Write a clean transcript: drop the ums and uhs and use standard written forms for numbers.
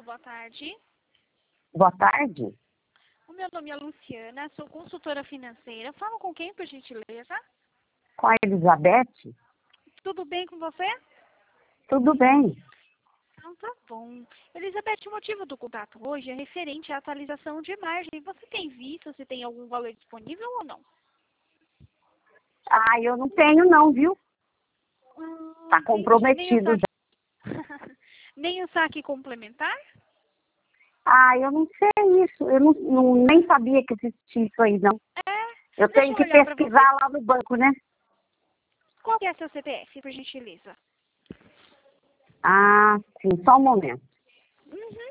boa tarde. Boa tarde. O meu nome é Luciana, sou consultora financeira. Falo com quem, por gentileza? Com a Elizabeth? Tudo bem com você? Tudo bem. Então tá bom. Elizabeth, o motivo do contato hoje é referente à atualização de margem. Você tem visto se tem algum valor disponível ou não? Ah, eu não tenho não, viu? Tá Entendi. comprometido já. Nem o saque complementar? Ah, eu não sei isso. Eu nem sabia que existia isso aí, não. Eu Deixa tenho eu que olhar para você. pesquisar lá no banco, né? Qual que é seu CPF, por gentileza? Ah, sim, só um momento.